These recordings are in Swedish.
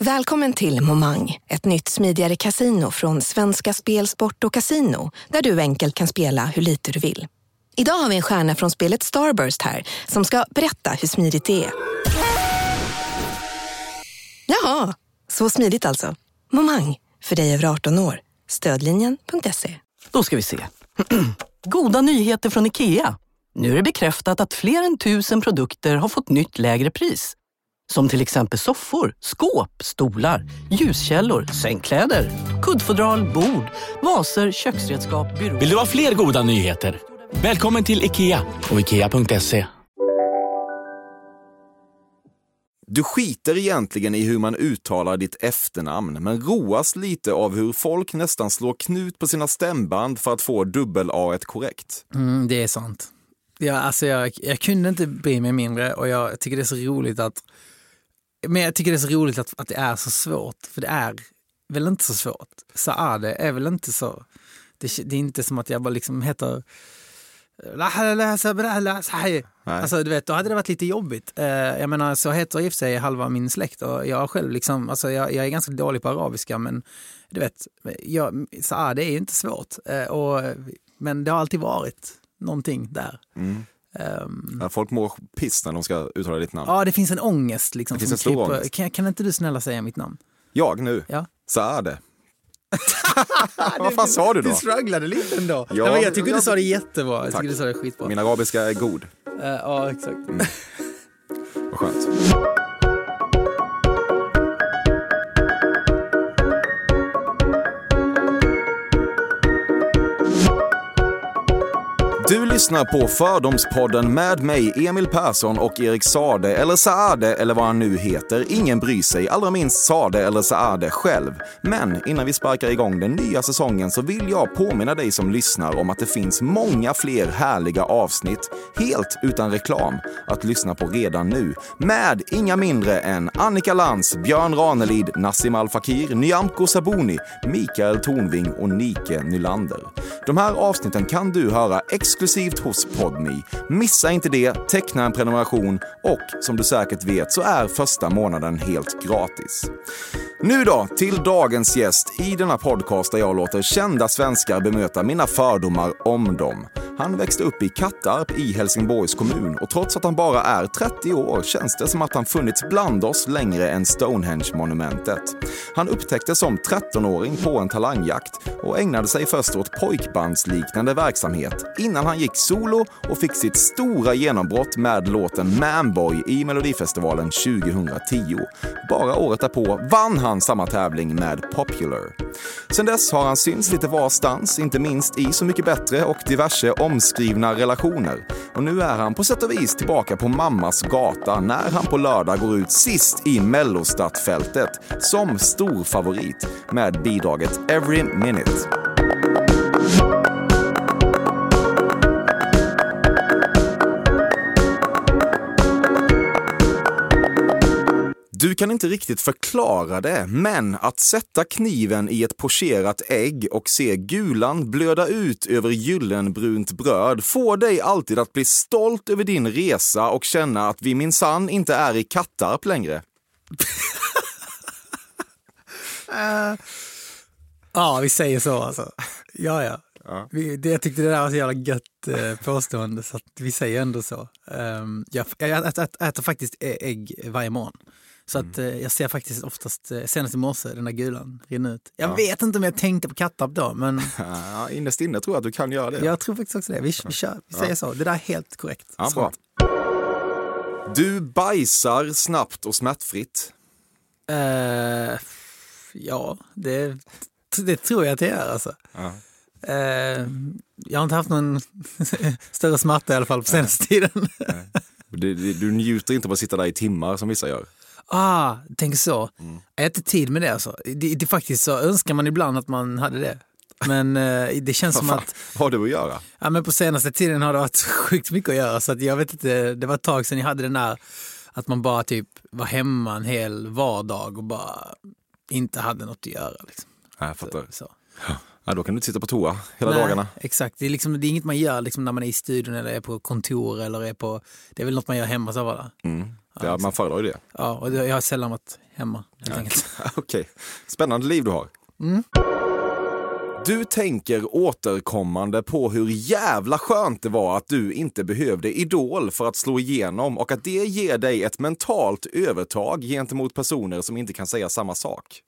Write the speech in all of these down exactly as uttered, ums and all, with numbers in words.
Välkommen till Momang, ett nytt smidigare casino från Svenska Spel, Sport och Casino, där du enkelt kan spela hur lite du vill. Idag har vi en stjärna från spelet Starburst här som ska berätta hur smidigt det är. Jaha, så smidigt alltså. Momang, för dig över arton år. Stödlinjen punkt se. Då ska vi se. Goda nyheter från IKEA. Nu är det bekräftat att fler än tusen produkter har fått nytt lägre pris. Som till exempel soffor, skåp, stolar, ljuskällor, sängkläder, kuddfodral, bord, vaser, köksredskap, byråer. Vill du ha fler goda nyheter? Välkommen till IKEA och ikea punkt se. Du skiter egentligen i hur man uttalar ditt efternamn, men roas lite av hur folk nästan slår knut på sina stämband för att få dubbel-A korrekt. Mm, det är sant. Ja, alltså jag, jag kunde inte bry mig mindre, och jag tycker det är så roligt att men jag tycker det är så roligt att, att det är så svårt, för det är väl inte så svårt. Saade är väl inte så, det, det är inte som att jag bara liksom heter alltså du vet, då hade det varit lite jobbigt. uh, jag menar, så heter i och för sig halva min släkt, och jag själv liksom, alltså jag, jag är ganska dålig på arabiska, men du vet, jag, Saade är ju inte svårt, uh, och, men det har alltid varit någonting där. Mm. Um, ja, folk mår piss när de ska uttala ditt namn. Ja, det finns en ångest liksom. Det finns en stor typ, ångest. Kan, kan inte du snälla säga mitt namn? Jag nu? Ja. Saade. Vad fan sa du då? Du strugglade lite ändå. Ja, ja, men jag tycker jag... du sa det jättebra. Jag Tack. tycker du sa det skitbra. Min arabiska är god. Uh, ja, exakt. Mm. Vad skönt. Du lyssnar på Fördomspodden med mig, Emil Persson, och Erik Saade, eller Saade, eller vad han nu heter. Ingen bryr sig, allra minst Saade eller Saade själv. Men innan vi sparkar igång den nya säsongen så vill jag påminna dig som lyssnar om att det finns många fler härliga avsnitt, helt utan reklam, att lyssna på redan nu. Med inga mindre än Annika Lantz, Björn Ranelid, Nassim Al Fakir, Nyamko Sabuni, Mikael Tornving och Nike Nylander. De här avsnitten kan du höra exklusivt hos Podme. Missa inte det, teckna en prenumeration, och som du säkert vet så är första månaden helt gratis. Nu då till dagens gäst i denna podcast där jag låter kända svenskar bemöta mina fördomar om dem. Han växte upp i Kattarp i Helsingborgs kommun, och trots att han bara är trettio år känns det som att han funnits bland oss längre än Stonehenge-monumentet. Han upptäckte som trettonåring på en talangjakt och ägnade sig först åt pojkbandsliknande verksamhet innan han gick solo och fick sitt stora genombrott med låten Manboy i Melodifestivalen tjugohundratio. Bara året därpå vann han samma tävling med Popular. Sen dess har han synts lite varstans, inte minst i Så mycket bättre och diverse omskrivna relationer. Och nu är han på sätt och vis tillbaka på mammas gata när han på lördag går ut sist i Mellostartfältet som stor favorit med bidraget Every Minute. Du kan inte riktigt förklara det, men att sätta kniven i ett pocherat ägg och se gulan blöda ut över gyllenbrunt bröd får dig alltid att bli stolt över din resa och känna att vi minsann inte är i Kattarp längre. uh, ja, vi säger så alltså. Ja, ja. Ja. Vi, det, jag tyckte det där var så jävla gött eh, påstående, så att vi säger ändå så. Um, jag, jag äter, äter, äter faktiskt ägg varje morgon. Så att eh, jag ser faktiskt oftast, eh, senast i morse, den där gulan rinner ut. Jag ja. vet inte om jag tänkte på Kattarp då, men... Ja, innerst inne tror jag att du kan göra det. Jag tror faktiskt också det. Vi, vi kör, vi säger ja. så. Det där är helt korrekt. Ja, bra. Du bajsar snabbt och smärtfritt. Uh, ja, det, det tror jag att det är alltså. Ja. Uh, jag har inte haft någon större smärta i alla fall på senaste tiden. du, du njuter inte av att sitta där i timmar som vissa gör. Ah, tänk så. Mm. Jag har inte tid med det alltså. Det, det faktiskt så önskar man ibland att man hade det. Men uh, det känns som att... Vad har du att göra? Ja, men på senaste tiden har det varit sjukt mycket att göra. Så att jag vet inte, det var ett tag sedan jag hade den där att man bara typ var hemma en hel vardag och bara inte hade något att göra. Liksom. Ja, jag fattar. Så. Ja, då kan du inte sitta på toa hela Nej, dagarna. Exakt, det är, liksom, det är inget man gör liksom, när man är i studion eller är på kontor eller är på... Det är väl något man gör hemma så bara. Mm. Ja, ja, man föredrar ju det. Ja, och jag har sällan varit hemma. Ja. Okej, okay. Spännande liv du har. Mm. Du tänker återkommande på hur jävla skönt det var att du inte behövde Idol för att slå igenom och att det ger dig ett mentalt övertag gentemot personer som inte kan säga samma sak.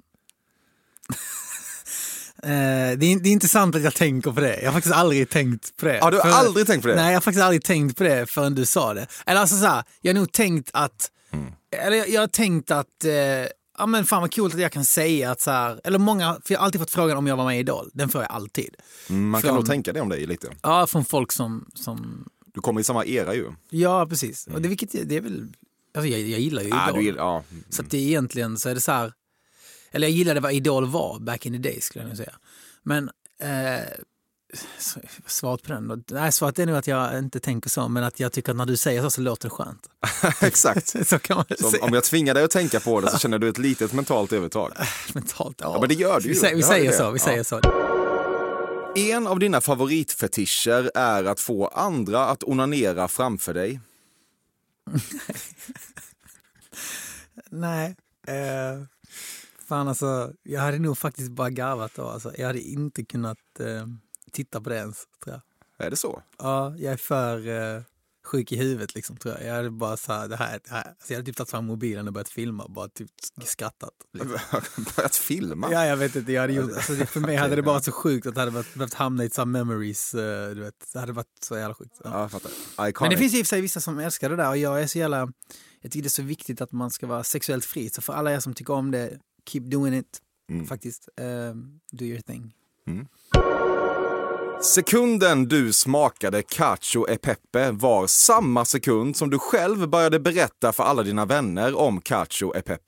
Eh, det, är, det är intressant att jag tänker på det. Jag har faktiskt aldrig tänkt på det. Ja, du har för, aldrig tänkt på det? Nej, jag har faktiskt aldrig tänkt på det förrän du sa det. Eller alltså så här, jag har nog tänkt att... Mm. Eller jag, jag har tänkt att... Eh, ja men fan vad coolt att jag kan säga att så här... Eller många... För jag har alltid fått frågan om jag var med i Idol. Den får jag alltid. Mm, man från, kan nog tänka det om dig lite. Ja, från folk som... som... Du kommer i samma era ju. Ja, precis. Mm. Och det, vilket, det är väl... Alltså jag, jag gillar ju ah, Idol. du gillar, ja. Mm. Så att det är egentligen så är det så här... Eller jag gillade vad Idol var back in the days skulle jag nog säga. Men eh, svaret på den då? Nej, svaret är nog att jag inte tänker så, men att jag tycker att när du säger så så låter det skönt. Exakt. Så kan man så säga. om jag tvingar dig att tänka på det så känner du ett litet mentalt övertag. mentalt, ja. Ja, men det gör du ju. Vi säger, vi säger så, vi ja. säger så. En av dina favoritfetischer är att få andra att onanera framför dig. Nej, eh... Fan alltså, jag hade nog faktiskt bara garvat då. Alltså, jag hade inte kunnat eh, titta på det ens, tror jag. Är det så? Ja, jag är för eh, sjuk i huvudet liksom, tror jag. Jag hade bara så här, det här, det här. Alltså, jag hade typ tagit fram mobilen och börjat filma och bara typ skrattat. Liksom. Börjat filma? Ja, jag vet inte. Jag hade gjort, alltså, det, för mig hade det bara varit så sjukt att det hade varit, behövt hamna i some memories. Uh, du vet. Det hade varit så jävla sjukt. Ja. Ja, jag fattar. Iconic. Men det finns i och för sig vissa som älskar det där och jag är så jävla, jag tycker det är så viktigt att man ska vara sexuellt fri. Så för alla er som tycker om det, keep doing it. Mm. Faktiskt. Uh, do your thing. Mm. Sekunden du smakade cacio e pepe var samma sekund som du själv började berätta för alla dina vänner om cacio e pepe.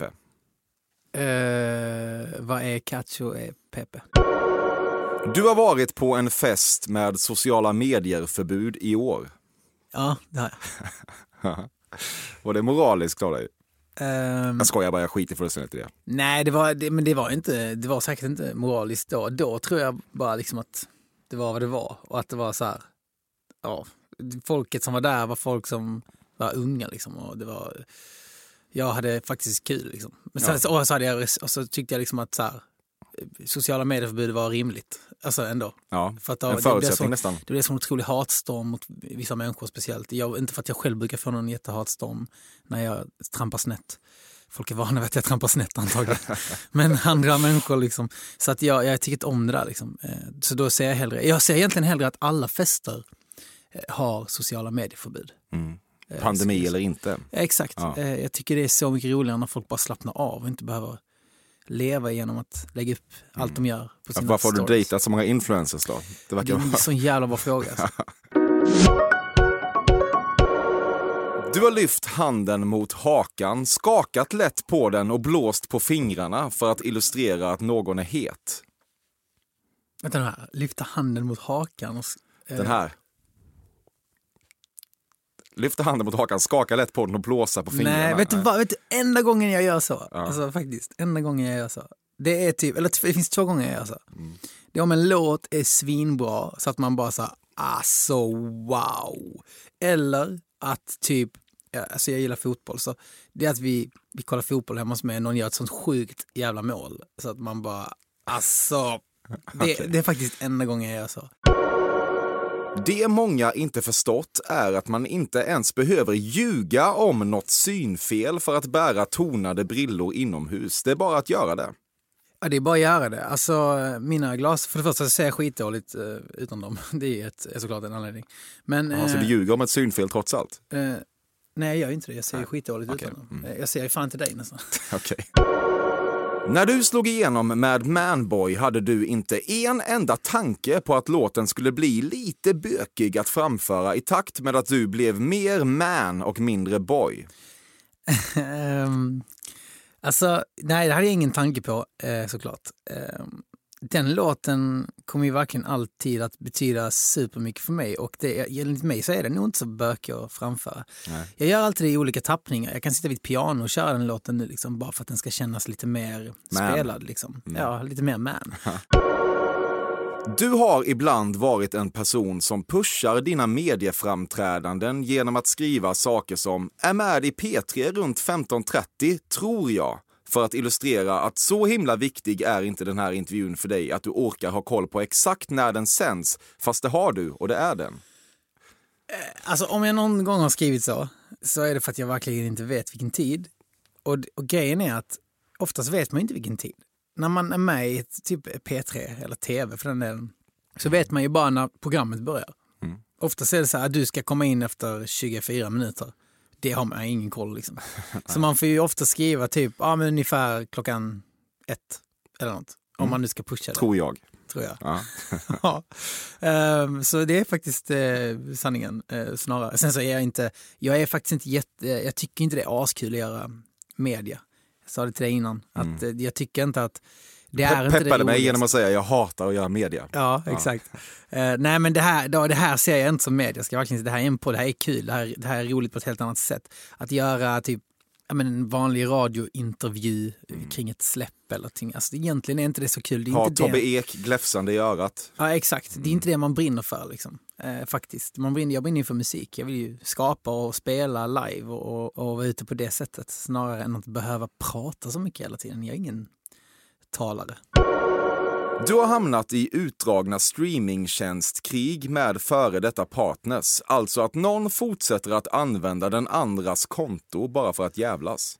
Uh, vad är cacio e pepe? Du har varit på en fest med sociala medier-förbud i år. Ja, det har jag. Var det moraliskt av dig? Um, jag skojar bara, jag skiter fullständigt i det. Nej, det var, det, men det var, inte, det var säkert inte moraliskt då. Då tror jag bara liksom att det var vad det var. Och att det var så här, ja, folket som var där var folk som var unga liksom. Och det var, jag hade faktiskt kul liksom. Men sen, ja. och, så hade jag, och så tyckte jag liksom att så här, sociala medieförbud var rimligt. Alltså ändå. Ja, för att då, en förutsättning det som, nästan. Det blev som en otrolig hatstorm mot vissa människor speciellt. Jag, inte för att jag själv brukar få någon jättehatstorm när jag trampar snett. Folk är vana vid att jag trampar snett antagligen. Men andra människor liksom. Så att jag, jag tycker om det där liksom. Så då ser jag hellre, jag ser egentligen hellre att alla fester har sociala medieförbud. Mm. Pandemi så, eller inte. Ja, exakt. Ja. Jag tycker det är så mycket roligare när folk bara slappnar av och inte behöver leva genom att lägga upp mm. allt de gör på sina Varför stories. har du dejtat så många influencers då? Det, verkar det är en sån jävla bra fråga. Alltså. Du har lyft handen mot hakan, skakat lätt på den och blåst på fingrarna för att illustrera att någon är het. Vänta nu här, lyfta handen mot hakan. Och, eh... Den här. Lyfta handen mot hakan, skaka lätt på den och blåsa på fingrarna. Nej, vet du vad? Vet du, enda gången jag gör så, ja. alltså faktiskt, enda gången jag gör så. Det är typ, eller det finns två gånger jag gör så. Mm. Det är om en låt är svinbra så att man bara så alltså wow. Eller att typ, alltså jag gillar fotboll så det är att vi, vi kollar fotboll hemma hos mig och någon gör ett sånt sjukt jävla mål så att man bara, alltså det, okay. det är faktiskt enda gången jag gör så. Det många inte förstått är att man inte ens behöver ljuga om något synfel för att bära tonade brillor inomhus. Det är bara att göra det. Ja, det är bara att göra det. Alltså, mina glas, för det första så ser jag skitdåligt uh, utan dem. Det är, ett, är såklart en anledning. Men, Aha, uh, så du ljuger om ett synfel trots allt? Uh, nej, jag gör inte det. Jag ser skitdåligt okay. utan dem. Mm. Jag ser ju fan till dig nästan. Okej. Okay. När du slog igenom med Manboy hade du inte en enda tanke på att låten skulle bli lite bökig att framföra i takt med att du blev mer man och mindre boy. um, alltså, nej, det hade jag ingen tanke på eh, såklart. Um, den låten kommer ju verkligen alltid att betyda supermycket för mig och det, enligt mig så är det nog inte så bökig att framföra. Nej. Jag gör alltid det i olika tappningar. Jag kan sitta vid ett piano och köra den låten nu liksom, bara för att den ska kännas lite mer man. spelad. Liksom. Mm. Ja, lite mer man. Du har ibland varit en person som pushar dina medieframträdanden genom att skriva saker som är med i P tre runt femton trettio, tror jag. för att illustrera att så himla viktig är inte den här intervjun för dig att du orkar ha koll på exakt när den sänds, fast det har du och det är den. Alltså om jag någon gång har skrivit så, så är det för att jag verkligen inte vet vilken tid. Och, och grejen är att oftast vet man inte vilken tid. När man är med i typ P tre eller tv för den delen, så vet man ju bara när programmet börjar. Mm. Oftast är det så här att du ska komma in efter tjugofyra minuter. Det har man ingen koll liksom. Så man får ju ofta skriva typ ja, men ungefär klockan ett eller något. Om mm. man nu ska pusha det. Tror jag. Tror jag. Ja. Ja. Um, så det är faktiskt uh, sanningen uh, snarare. Sen så är jag inte, jag är faktiskt inte jätte, jag tycker inte det är askul att göra media. Jag sa det till dig innan. Mm. Att, uh, jag tycker inte att det är Pe- inte det peppade mig roligaste. genom att säga jag hatar att göra media. Ja, ja. exakt. Uh, nej men det här, då, det här ser jag inte som media. Jag ska verkligen säga, det här är en på, det här är kul. Det här, det här är roligt på ett helt annat sätt. Att göra typ ja, men en vanlig radiointervju mm. kring ett släpp eller ting. Alltså egentligen är inte det så kul. Det är ha inte Tobbe det. Ek gläfsande i örat. Ja, exakt. Det är inte det man brinner för liksom. Eh, faktiskt. Man brinner, jag brinner för musik. Jag vill ju skapa och spela live och, och vara ute på det sättet. Snarare än att behöva prata så mycket hela tiden. Jag är ingen talare. Du har hamnat i utdragna streamingtjänstkrig med före detta partners. Alltså att någon fortsätter att använda den andras konto bara för att jävlas.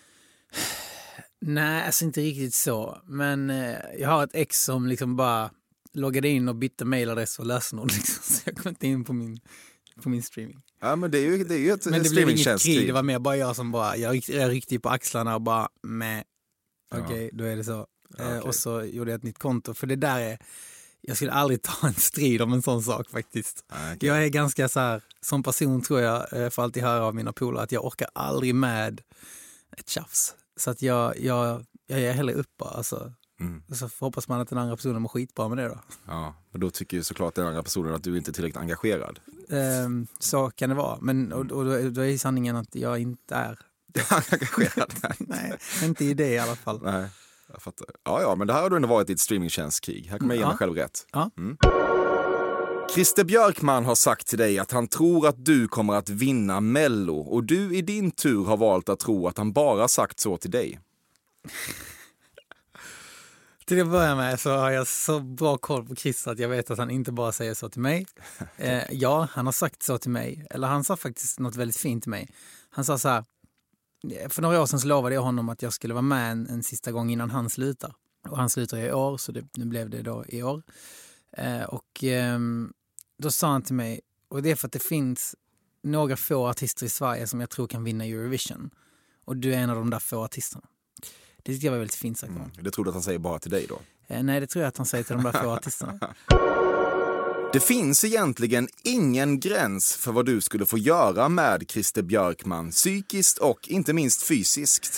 Nej, alltså inte riktigt så. Men eh, jag har ett ex som liksom bara loggade in och bytte mailadress och lösenord. Liksom, så jag kom inte in på min, på min streaming. Ja, men det är ju, det är ju ett men det blev inget krig. Det var mer bara jag som bara, jag, jag ryckte på axlarna och bara, med okej, okay, ja. Då är det så. Okay. Eh, och så gjorde jag ett nytt konto. För det där är, jag skulle aldrig ta en strid om en sån sak faktiskt. Okay. Jag är ganska så här, som person tror jag, för alltid höra av mina polare, att jag orkar aldrig med ett tjafs. Så att jag, jag, jag är hellre uppe. Alltså. Mm. Så hoppas man att den andra personen mår skitbra med det då. Ja, men då tycker ju såklart den andra personen att du inte är tillräckligt engagerad. Um, så kan det vara. Men och, och då, då är sanningen att jag inte är engagerad. Nej, inte i det i alla fall. Nej, jag fattar. Ja, ja, men det här har du ändå varit i ett streamingtjänstkrig. Här kommer jag ge mig ja. själv rätt. Ja. Mm. Christer Björkman har sagt till dig att han tror att du kommer att vinna Mello. Och du i din tur har valt att tro att han bara sagt så till dig. Till att börja med så har jag så bra koll på Christer att jag vet att han inte bara säger så till mig. Eh, ja, han har sagt så till mig. Eller han sa faktiskt något väldigt fint till mig. Han sa så här, för några år sedan så lovade jag honom att jag skulle vara med en, en sista gång innan han slutar. Och han slutar i år, så det, nu blev det då i år. Eh, och eh, då sa han till mig, och det är för att det finns några få artister i Sverige som jag tror kan vinna Eurovision. Och du är en av de där få artisterna. Det tycker jag var väldigt fint sagt. Mm, det tror du att han säger bara till dig då? Eh, nej, det tror jag att han säger till de där få artisterna. Det finns egentligen ingen gräns för vad du skulle få göra med Christer Björkman, psykiskt och inte minst fysiskt.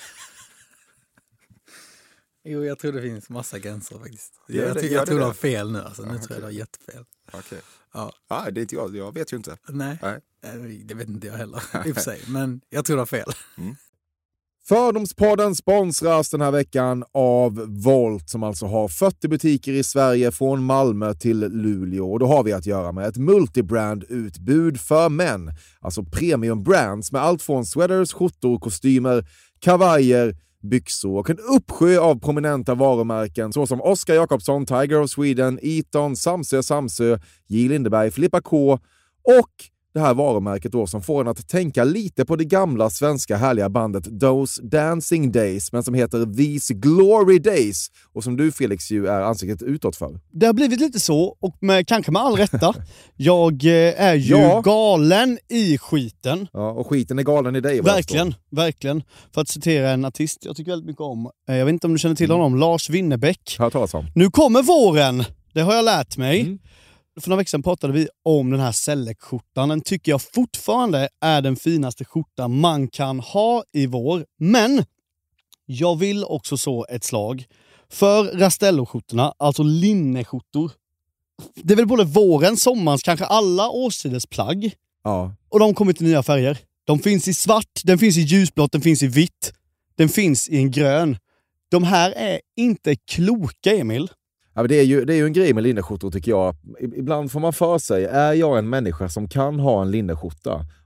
Jo, jag tror det finns massa gränser faktiskt. Gör jag det, tycker, gör jag tror det du har fel nu. Alltså. Nu ah, tror okay. jag du har jättefel. Okej. Okay. Ja. Ah, det är inte jag. Jag vet ju inte. Nej, Nej. det vet inte jag heller i och för sig. Men jag tror du har fel. Mm. Fördomspodden sponsras den här veckan av Volt som alltså har fyrtio butiker i Sverige från Malmö till Luleå. Och då har vi att göra med ett multibrand-utbud för män. Alltså premium brands med allt från sweaters, skjortor, kostymer, kavajer, byxor och en uppsjö av prominenta varumärken såsom Oscar Jakobsson, Tiger of Sweden, Eton, Samsö Samsö, J. Lindeberg, Filippa K och det här varumärket då som får en att tänka lite på det gamla svenska härliga bandet Those Dancing Days, men som heter These Glory Days och som du Felix ju är ansiktet utåt för. Det har blivit lite så och med, kanske med all rätta. Jag eh, är ju ja. galen i skiten. Ja, och skiten är galen i dig. Verkligen, verkligen. För att citera en artist jag tycker väldigt mycket om. Eh, jag vet inte om du känner till honom, mm. Lars Winnerbäck. Hör talas om. Nu kommer våren, det har jag lärt mig. Mm. För några veckor sedan pratade vi om den här Selleck-skjortan. Den tycker jag fortfarande är den finaste skjortan man kan ha i vår. Men jag vill också så ett slag för Rastello-skjortorna, alltså linneskjortor. Det är väl både våren, sommarens, kanske alla årstiders plagg. Ja. Och de kommer till nya färger. De finns i svart, den finns i ljusblått, den finns i vitt. Den finns i en grön. De här är inte kloka, Emil. Ja, men det, är ju, det är ju en grej med linneskjortor tycker jag. Ibland får man för sig, är jag en människa som kan ha en linneskjorta?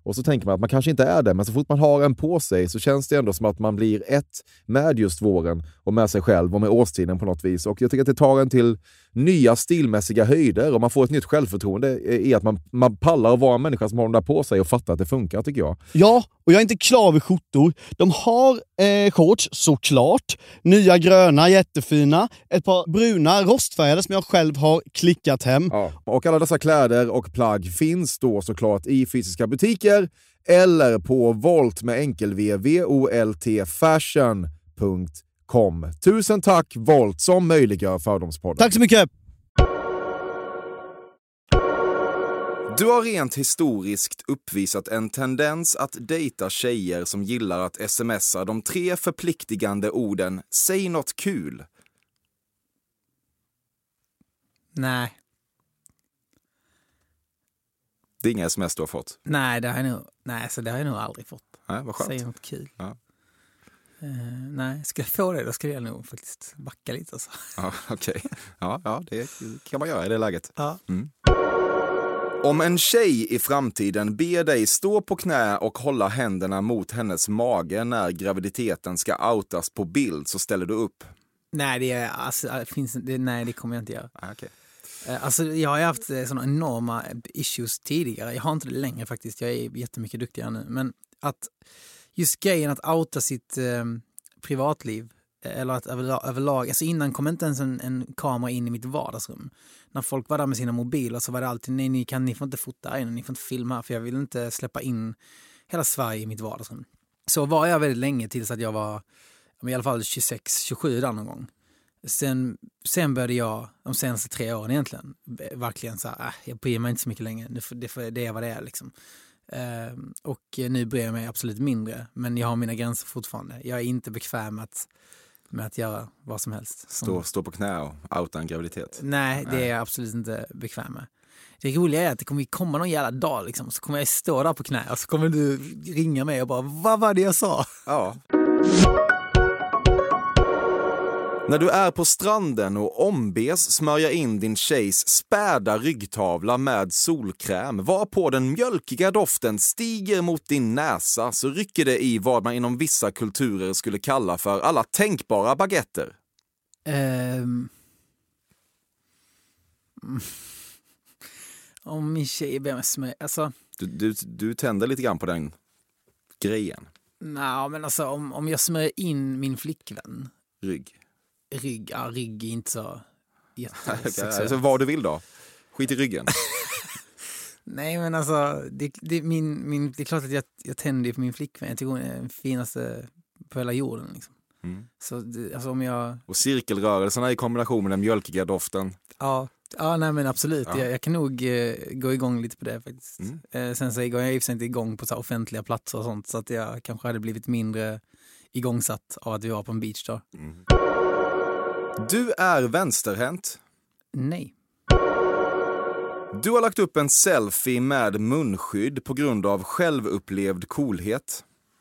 Och så tänker man att man kanske inte är det, men så fort man har en på sig så känns det ändå som att man blir ett med just våren och med sig själv och med årstiden på något vis. Och jag tycker att det tar en till nya stilmässiga höjder och man får ett nytt självförtroende i att man, man pallar att vara en människa som har dem där på sig och fattar att det funkar, tycker jag. Ja, och jag är inte klar vid skjortor. De har eh, shorts, såklart. Nya gröna, jättefina. Ett par bruna, rostfärgade som jag själv har klickat hem. Ja. Och alla dessa kläder och plagg finns då såklart i fysiska butiker eller på Volt med enkel v, v o l t fashion punkt com. Tusen tack Volt som möjliggör Fördomspodden. Tack så mycket! Du har rent historiskt uppvisat en tendens att dejta tjejer som gillar att smsa de tre förpliktigande orden "säg något kul". Nej. Det är inga sms du har fått? Nej, det har jag nog, nej, så det har jag nog aldrig fått. Nej, vad skönt. Säg något kul. Ja. Uh, nej, ska jag få det då ska jag nog faktiskt backa lite. Alltså. Ja, okej. Okay. Ja, ja, det kan man göra i det läget. Ja. Mm. Om en tjej i framtiden ber dig stå på knä och hålla händerna mot hennes mage när graviditeten ska outas på bild, så ställer du upp? Nej, det, är, alltså, det finns, det, nej, det kommer jag inte göra. Ah, okay. Alltså, jag har haft såna enorma issues tidigare. Jag har inte det längre faktiskt. Jag är jättemycket duktigare nu. Men att just grejen att outa sitt eh, privatliv eller att överlag, överlag, alltså innan kom inte ens en, en kamera in i mitt vardagsrum. När folk var där med sina mobiler så var det alltid, nej, ni, kan, ni får inte fota in, ni får inte filma, för jag vill inte släppa in hela Sverige i mitt vardagsrum. Så var jag väldigt länge tills att jag var i alla fall tjugosex tjugosju där någon gång. Sen, sen började jag de senaste tre åren egentligen verkligen så här, äh, jag bryr mig inte så mycket längre, det, det, det är vad det är liksom. Uh, och nu bryr jag mig absolut mindre, men jag har mina gränser fortfarande. Jag är inte bekväm med att, med att göra vad som helst. Stå, stå på knä och outa en graviditet? Nej, det Nej. är jag absolut inte bekväm med. Det roliga är att det kommer komma någon jävla dag liksom, så kommer jag stå där på knä och så kommer du ringa mig och bara, vad var det jag sa? Ja. När du är på stranden och ombes smörja in din tjejs späda ryggtavla med solkräm, varpå den mjölkiga doften stiger mot din näsa, så rycker det i vad man inom vissa kulturer skulle kalla för alla tänkbara baguetter. Um... Om min tjej ber mig smörja, alltså... Du, du, du tänder lite grann på den grejen. Nej, men alltså om, om jag smörjer in min flickvän... Rygg. Rygg, ja, rygg är inte så jättesexuellt. Alltså vad du vill då? Skit i ryggen. Nej, men alltså det, det, min, min, det är klart att jag, jag tänder på min flickvän. Jag tycker hon är den finaste på hela jorden liksom. Mm. Så det, alltså om jag... Och cirkelrörelserna i kombination med den mjölkiga doften. Ja, ja nej men absolut. Ja. Jag, jag kan nog eh, gå igång lite på det faktiskt. Mm. Eh, sen så går jag i och för sig inte igång på så här offentliga platser och sånt, så att jag kanske hade blivit mindre igångsatt av att vi var på en beach då. Mm. Du är vänsterhänt? Nej. Du har lagt upp en selfie med munskydd på grund av självupplevd coolhet?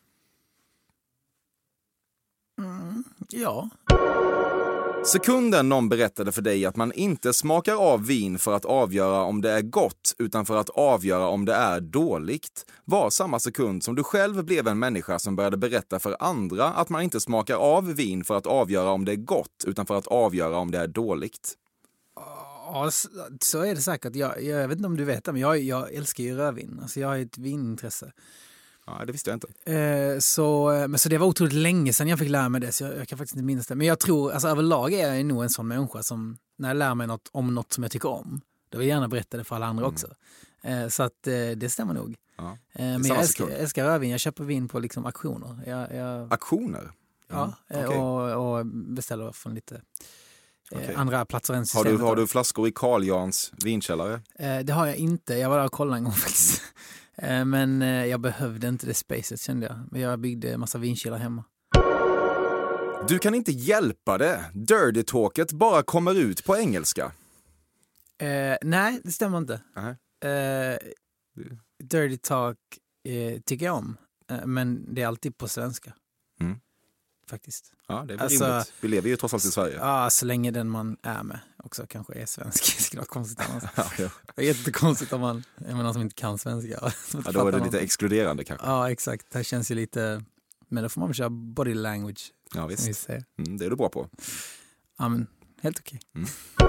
Mm, ja. Sekunden någon berättade för dig att man inte smakar av vin för att avgöra om det är gott utan för att avgöra om det är dåligt, var samma sekund som du själv blev en människa som började berätta för andra att man inte smakar av vin för att avgöra om det är gott utan för att avgöra om det är dåligt. Ja, så är det säkert. Jag, jag vet inte om du vet det, men jag, jag älskar ju rödvin. Alltså jag har ett vinintresse. Ja, det visste jag inte. Eh, så, men så det var otroligt länge sedan jag fick lära mig det, så jag, jag kan faktiskt inte minnas det. Men jag tror, alltså överlag är jag nog en sån människa som, när jag lär mig något om något som jag tycker om, då vill jag gärna berätta det för alla andra mm. också. Eh, så att eh, det stämmer nog. Ja. Eh, men jag älskar, jag älskar rödvin. Jag köper vin på liksom auktioner. Jag, jag, auktioner? Ja, mm. okay. och, och beställer från lite... Okay. Andra platser än systemet. Har du, har du flaskor i Carl Jans vinkällare? Eh, det har jag inte. Jag var där och kollade en gång faktiskt. eh, men eh, jag behövde inte det spacet, kände jag. Men jag byggde en massa vinkällare hemma. Du kan inte hjälpa det. Dirty talket bara kommer ut på engelska. Eh, nej, det stämmer inte. Uh-huh. Eh, dirty talk eh, tycker jag om. Eh, men det är alltid på svenska. Mm. Faktiskt. Ja, det är väl alltså, rimligt. Vi lever ju trots allt i Sverige. Ja, så länge den man är med också. också kanske är svensk. Det skulle vara konstigt annars. Ja, ja. Det är jättekonstigt om man är någon som inte kan svenska. Ja, då är det lite exkluderande kanske. Ja, exakt. Det här känns ju lite... Men då får man väl köra body language. Ja, visst. Mm, det är du bra på. Ja, men helt okej. Mm.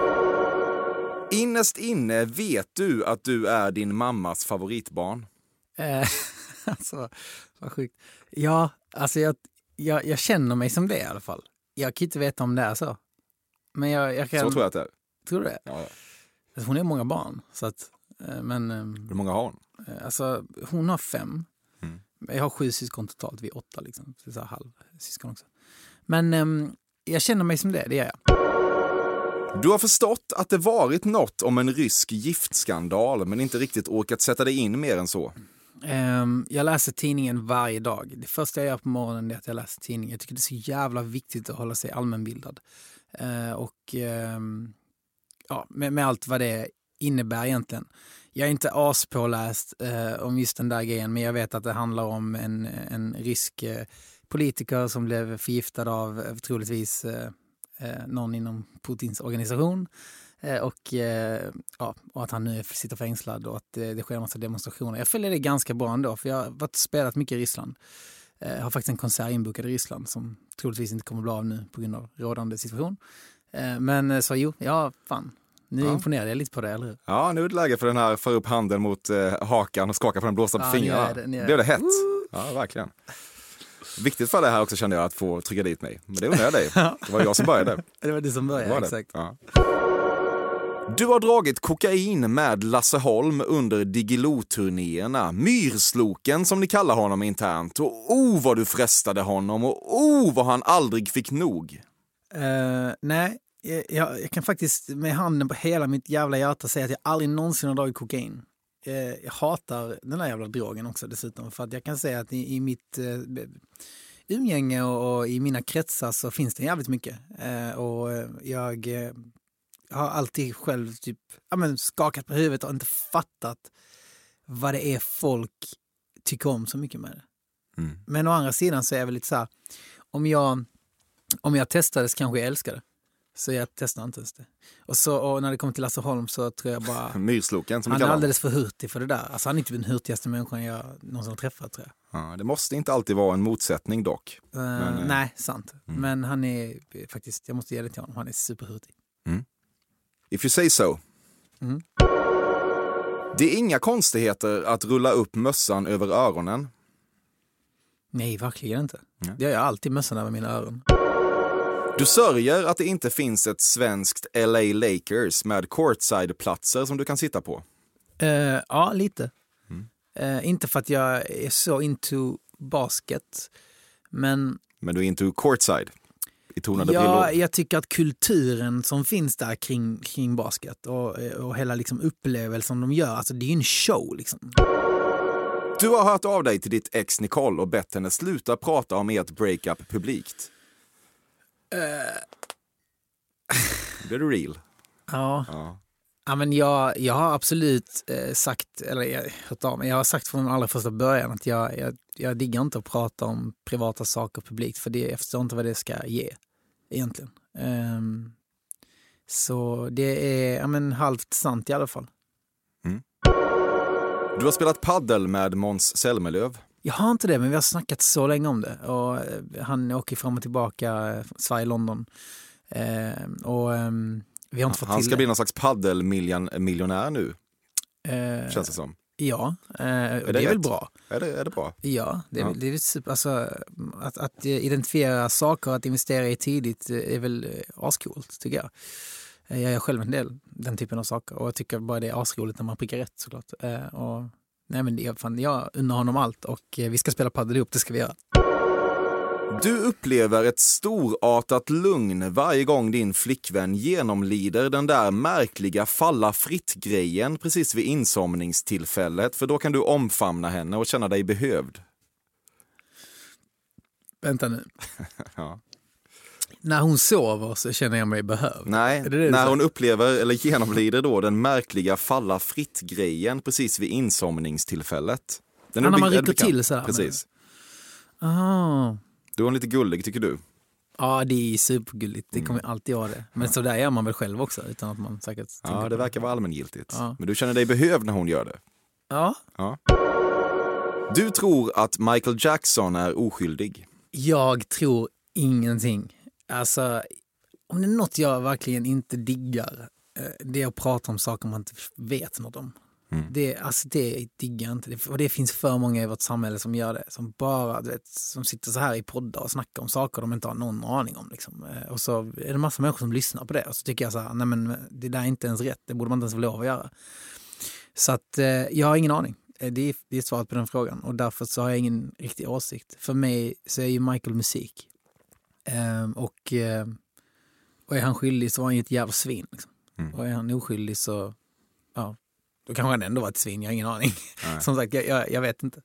Innerst inne vet du att du är din mammas favoritbarn. Eh, alltså, vad sjukt. Ja, alltså jag, jag, jag känner mig som det i alla fall. Jag kan inte veta om det är så. Men jag, jag kan... Så tror jag att det är. Tror du det? Ja, ja. Alltså, hon har många barn. Så att, men, hur många har hon? Alltså, hon har fem. Mm. Jag har sju syskon totalt, vi är åtta liksom. Så så här halv syskon också. Men um, jag känner mig som det, det gör jag. Du har förstått att det varit något om en rysk giftskandal men inte riktigt orkat sätta dig in mer än så. Um, jag läser tidningen varje dag. Det första jag gör på morgonen är att jag läser tidningen. Jag tycker det är så jävla viktigt att hålla sig allmänbildad. Uh, och um, ja, med, med allt vad det innebär egentligen. Jag är inte aspåläst uh, om just den där grejen, men jag vet att det handlar om en, en rysk uh, politiker som blev förgiftad av uh, troligtvis uh, uh, någon inom Putins organisation. Uh, och, uh, ja, och att han nu sitter fängslad och att uh, det sker en massa demonstrationer. Jag följer det ganska bra ändå, för jag har varit spelat mycket i Ryssland. Uh, jag har faktiskt en konsert inbokad i Ryssland som troligtvis inte kommer att bli av nu på grund av rådande situation. Uh, men uh, så jo, ja fan. Nu ja. imponerade jag lite på det, eller hur? Ja, nu är det läge för den här för upp handen mot eh, hakan och skaka på den blåsta på ja, fingrarna. Det, det. Blev det hett? Ja, verkligen. Viktigt för det här också kände jag att få trycka dit mig. Men det undrar jag dig. Det var jag som började. Det var du som började, var exakt. Ja. Du har dragit kokain med Lasse Holm under Diggiloo-turnéerna. Myrsloken som ni kallar honom internt. Och oh vad du frestade honom och oh vad han aldrig fick nog. Uh, nej. Jag, jag kan faktiskt med handen på hela mitt jävla hjärta säga att jag aldrig någonsin har dragit kokain. Jag, jag hatar den där jävla drogen också dessutom. För att jag kan säga att i, i mitt eh, umgänge och, och i mina kretsar så finns det jävligt mycket. Eh, och jag eh, har alltid själv typ, ja, men skakat på huvudet och inte fattat vad det är folk tycker om så mycket med det. Mm. Men å andra sidan så är jag väl lite så här, om jag, om jag testade så kanske jag älskar det. Så jag testar inte ens det. Och, så, och när det kommer till Lasse Holm så tror jag bara... Myrsloken som han är alldeles för hurtig för det där. Alltså han är inte den hurtigaste människan jag någonsin har träffat, tror jag. Ja, det måste inte alltid vara en motsättning dock. Uh, Men, uh, nej, sant. Mm. Men han är faktiskt, jag måste ge det till honom, han är superhurtig. Mm. If you say so. Mm. Det är inga konstigheter att rulla upp mössan över öronen. Nej, verkligen inte. Mm. Det gör jag alltid mössan över mina öron. Du sörjer att det inte finns ett svenskt L A Lakers med courtside-platser som du kan sitta på. Uh, ja, lite. Mm. Uh, inte för att jag är så into basket, men... Men du är into courtside? I tonade ja, brillor. Jag tycker att kulturen som finns där kring, kring basket och, och hela liksom upplevelsen de gör, alltså det är ju en show liksom. Du har hört av dig till ditt ex Nicole och bett henne sluta prata om ert breakup publikt. Uh... Det är real. Ja. Ja. Ja, men jag, jag har absolut eh, sagt, eller jag, jag har sagt från allra första början att jag, jag, jag diggar inte att prata om privata saker publikt, för det, jag förstår inte vad det ska ge egentligen. Um, så det är ja, men halvt sant i alla fall. Mm. Du har spelat paddel med Måns Zelmerlöw. Jag har inte det, men vi har snackat så länge om det. Och han åker fram och tillbaka, Sverige-London. Eh, och um, vi har inte fått han till ska bli någon slags paddelmiljonär nu, eh, känns det som. Ja, eh, är det, det är väl bra. Är det, är det bra? Ja, det är, ja. Väl, det är super, alltså, att, att identifiera saker, att investera i tidigt är väl ascoolt, tycker jag. Jag gör själv en del den typen av saker och jag tycker bara det är asroligt när man prickar rätt, såklart. Eh, och, nej, men det, fan, jag undrar honom allt och vi ska spela paddel ihop, det ska vi göra. Du upplever ett storartat lugn varje gång din flickvän genomlider den där märkliga falla fritt-grejen precis vid insomningstillfället, för då kan du omfamna henne och känna dig behövd. Vänta nu. Ja. När hon sover så känner jag mig behövd. Nej, det det när hon upplever eller genomlider då den märkliga falla fritt-grejen precis vid insomningstillfället. Den ja, när man rycker till så här. Precis. Ah. Du är lite gullig, tycker du? Ja, det är supergulligt. Det kommer alltid vara det. Men så där gör man väl själv också, utan att man säkert... Ja, det verkar vara allmängiltigt. Ja. Men du känner dig behövd när hon gör det? Ja. Ja. Du tror att Michael Jackson är oskyldig? Jag tror ingenting. Alltså, om det är något jag verkligen inte diggar, det är att prata om saker man inte vet något om. Mm. Det, alltså det diggar jag inte. Och det finns för många i vårt samhälle som gör det. Som bara, du vet, som sitter så här i poddar och snackar om saker de inte har någon aning om. Liksom. Och så är det en massa människor som lyssnar på det. Och så tycker jag så här, nej men det där är inte ens rätt. Det borde man inte ens få lov att göra. Så att eh, jag har ingen aning. Det är, det är svaret på den frågan. Och därför så har jag ingen riktig åsikt. För mig så är ju Michael musik. Ehm, och, eh, och är han skyldig så var han ju ett jävla svin. Liksom. Mm. Och är han oskyldig så, ja, då kanske han ändå var ett svin. Jag har ingen aning. Nej. Som sagt, jag, jag, jag vet inte.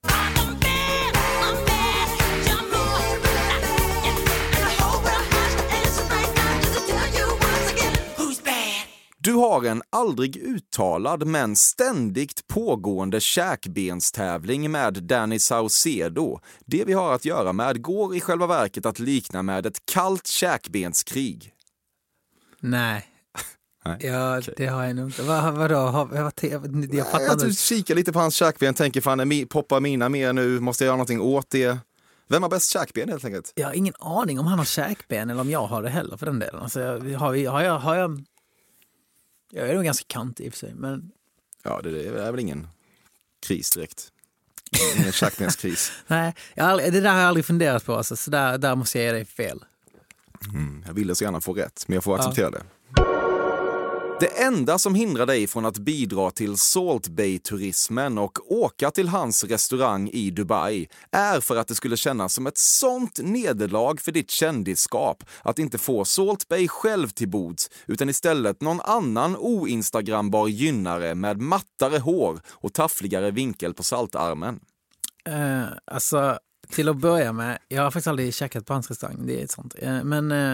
Du har en aldrig uttalad men ständigt pågående käkbenstävling med Danny Saucedo. Det vi har att göra med går i själva verket att likna med ett kallt käkbenskrig. Nej. Nej. Ja, okay. Det har jag nog inte. Vad, vadå? Vad, vad, jag jag fattar inte. Jag kikar lite på hans käkben, tänker fan, är poppar mina mer nu? Måste jag göra någonting åt det? Vem har bäst käkben helt enkelt? Jag har ingen aning om han har käkben eller om jag har det heller för den delen. Alltså, jag, har, vi, har, jag, har jag... Jag är nog ganska kantig i och för sig, men... Ja, det är väl ingen kris direkt. Ingen käkbenskris. Nej, jag har aldrig, det där har jag aldrig funderat på. Alltså, så där, där måste jag ge dig fel. Mm, jag ville så gärna få rätt, men jag får acceptera ja. det. Det enda som hindrar dig från att bidra till Salt Bay-turismen och åka till hans restaurang i Dubai är för att det skulle kännas som ett sånt nederlag för ditt kändisskap att inte få Salt Bay själv till bords utan istället någon annan oinstagrambar gynnare med mattare hår och taffligare vinkel på saltarmen. Uh, alltså, till att börja med, jag har faktiskt aldrig käkat på hans restaurang, det är ett sånt. Uh, men... Uh,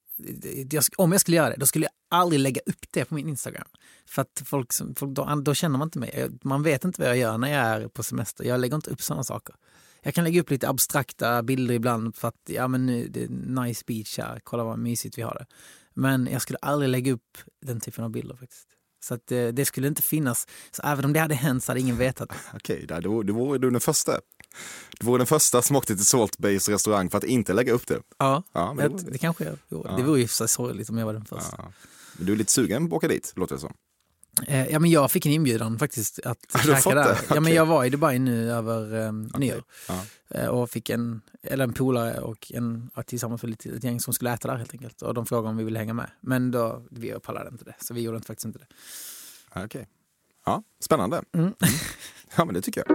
om jag skulle göra det, då skulle jag aldrig lägga upp det på min Instagram. För att folk, folk då, då känner man inte mig. Man vet inte vad jag gör när jag är på semester. Jag lägger inte upp sådana saker. Jag kan lägga upp lite abstrakta bilder ibland för att ja, men nu, det är nice beach här. Kolla vad mysigt vi har det. Men jag skulle aldrig lägga upp den typen av bilder faktiskt. Så att det, det skulle inte finnas. Så även om det hade hänt så hade ingen vetat. Okej, det vore, det vore du den första. Du var den första som åkte till Salt Bays restaurang för att inte lägga upp det. Ja, ja men det, det, det kanske jag gjorde. Ja. Det vore ju så sorgligt om jag var den första. Ja. Men du är lite sugen på att åka dit, låter det som. Eh, ja, men jag fick en inbjudan faktiskt att käka där. Okay. Ja, men jag var i Dubai nu över um, okay. nyår. Ja. Eh, och fick en, eller en polare och en tillsammans med lite, ett gäng som skulle äta där helt enkelt. Och de frågade om vi ville hänga med. Men då, vi pallade inte det. Så vi gjorde faktiskt inte det. Okej. Okay. Ja, spännande. Mm. Mm. Ja, men det tycker jag.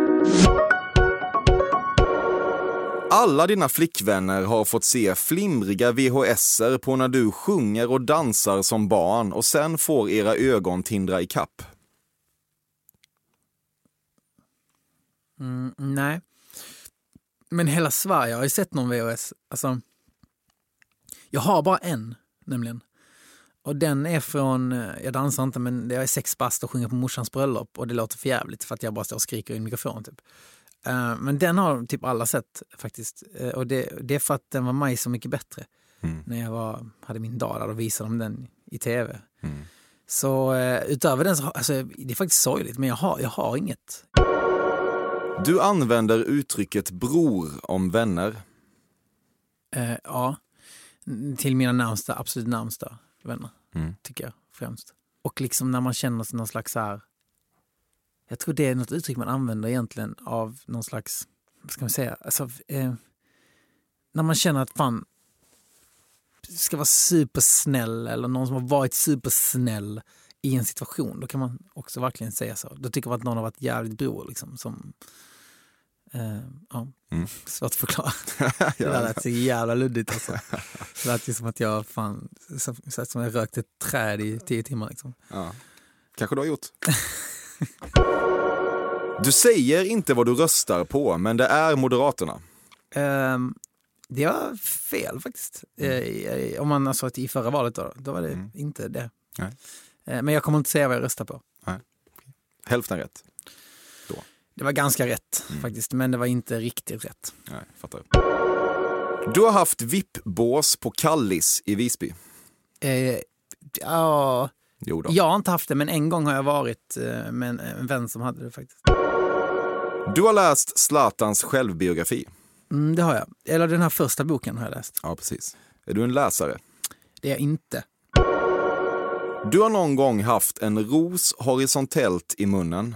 Alla dina flickvänner har fått se flimriga V H S-er på när du sjunger och dansar som barn och sen får era ögon tindra i kapp. Mm, nej. Men hela Sverige har ju sett någon V H S. Alltså, jag har bara en, nämligen. Och den är från, jag dansar inte men jag är sex bast och sjunger på morsans bröllop och det låter för jävligt för att jag bara står och skriker i en mikrofon typ. Uh, men den har typ alla sett faktiskt. Uh, och det, det är för att den var mig så mycket bättre. Mm. När jag var, hade min dag där och visade dem den i tv. Mm. Så uh, utöver den så alltså, det är faktiskt sorgligt men jag har, jag har inget. Du använder uttrycket bror om vänner. Uh, ja. Till mina närmsta, absolut närmsta vänner. Mm. Tycker jag främst. Och liksom när man känner någon slags så här. Jag tror det är något uttryck man använder egentligen av någon slags, vad ska man säga, alltså, eh, när man känner att fan ska vara supersnäll eller någon som har varit supersnäll i en situation, då kan man också verkligen säga så. Då tycker man att någon har varit jävligt bror liksom, som eh, ja, mm. svårt att förklara. Det där lät så jävla luddigt alltså. Det lät ju som att jag fan så, så som jag rökt ett träd i tio timmar liksom. Ja, kanske du har gjort. Du säger inte vad du röstar på, men det är Moderaterna. Um, det var fel faktiskt. Mm. Uh, om man sa att i förra valet då, då var det mm. inte det. Nej. Uh, men jag kommer inte säga vad jag röstar på. Nej. Hälften rätt. Då. Det var ganska rätt mm. faktiskt, men det var inte riktigt rätt. Nej, fattar. Du har haft V I P-bås på Kallis i Visby. Eh, ja, Jo då. jag har inte haft det, men en gång har jag varit eh, med en, en vän som hade det faktiskt. Du har läst Zlatans självbiografi. Mm, det har jag. Eller den här första boken har jag läst. Ja, precis. Är du en läsare? Det är jag inte. Du har någon gång haft en ros horisontellt i munnen.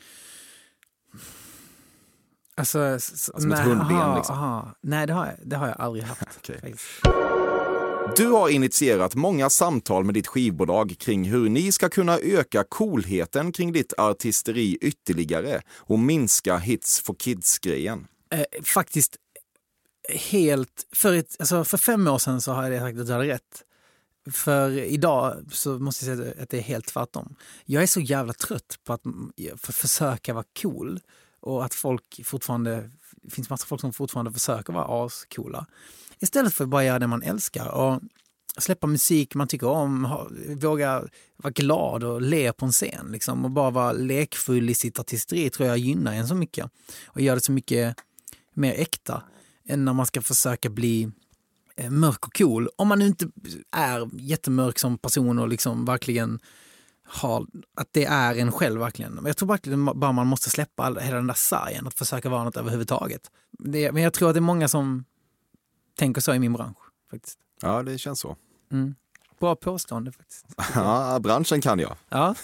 Alltså, s- Som ett hundben, aha, liksom. aha. Nej, det har, jag, det har jag aldrig haft. Okej. faktiskt. Du har initierat många samtal med ditt skivbolag kring hur ni ska kunna öka coolheten kring ditt artisteri ytterligare och minska hits for kids-grejen. Eh, faktiskt helt... För, ett, alltså för fem år sedan så har jag sagt att du hade rätt. För idag så måste jag säga att det är helt tvärtom. Jag är så jävla trött på att för försöka vara cool och att folk fortfarande... Det finns massa folk som fortfarande försöker vara ascoola. Istället för att bara göra det man älskar och släppa musik man tycker om, ha, våga vara glad och le på en scen liksom, och bara vara lekfull i sitt artisteri tror jag gynnar en så mycket och gör det så mycket mer äkta än när man ska försöka bli eh, mörk och cool. Om man nu inte är jättemörk som person och liksom verkligen har, att det är en själv verkligen. Men jag tror verkligen bara man måste släppa all, hela den där sargen att försöka vara något överhuvudtaget. Det, men jag tror att det är många som tänker så i min bransch faktiskt. Ja, det känns så. Mm. Bra påstående faktiskt. Ja, branschen kan jag. Ja.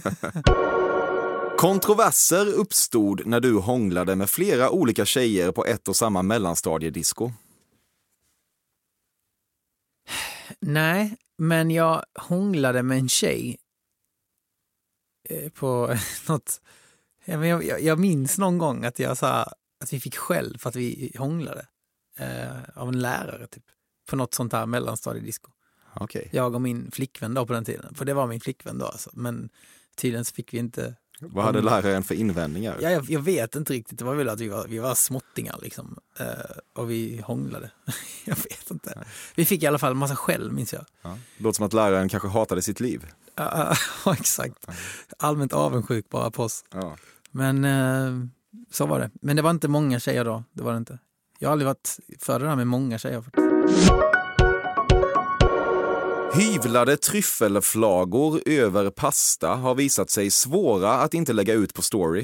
Kontroverser uppstod när du hånglade med flera olika tjejer på ett och samma mellanstadiedisco. Nej, men jag hånglade med en tjej eh, på något... Jag, jag, jag minns någon gång att jag sa att vi fick skäll för att vi hånglade eh, av en lärare typ. På något sånt här mellanstadiedisco. Okej. Jag och min flickvän då på den tiden. För det var min flickvän då alltså. Men tydligen så fick vi inte... Vad hade läraren för invändningar? Ja, jag, jag vet inte riktigt. Det var väl att vi var, vi var småttingar liksom. Eh, och vi hånglade. Jag vet inte. Nej. Vi fick i alla fall en massa skäll, minns jag. Ja. Det låter som att läraren kanske hatade sitt liv. Ja, exakt. Allmänt avundsjuk bara på oss. Ja. Men eh, så var det. Men det var inte många tjejer då. Det var det inte. Jag har aldrig varit för det där med många tjejer. Hyvlade tryffelflagor över pasta har visat sig svåra att inte lägga ut på story.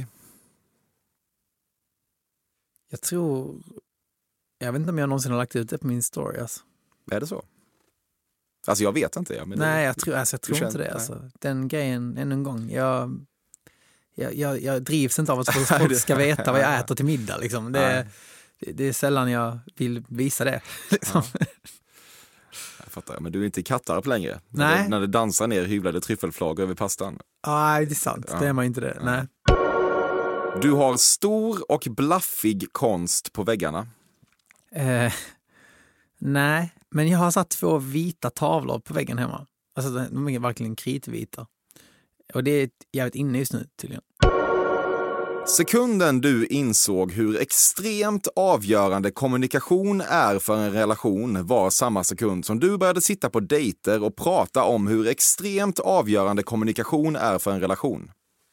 Jag tror... Jag vet inte om jag någonsin har lagt ut det på min story. Alltså. Är det så? Alltså jag vet inte. Ja, men nej, det, jag tror, alltså, jag tror inte det. Alltså. Den grejen, än en gång. Jag, jag, jag, jag drivs inte av att folk ska veta vad jag äter till middag. Liksom. Det, det, det är sällan jag vill visa det. Liksom. Ja. Jag fattar, men du är inte kattarp längre. Nej. När det, när det dansar ner hyvlade tryffelflagor över pastan. Nej, det är sant. Ja. Det är man inte det. Nej. Du har stor och blaffig konst på väggarna. Eh, nej, men jag har satt två vita tavlor på väggen hemma. Alltså de är verkligen kritvita. Och det är jävligt inne just nu tydligen. Sekunden du insåg hur extremt avgörande kommunikation är för en relation var samma sekund som du började sitta på dejter och prata om hur extremt avgörande kommunikation är för en relation.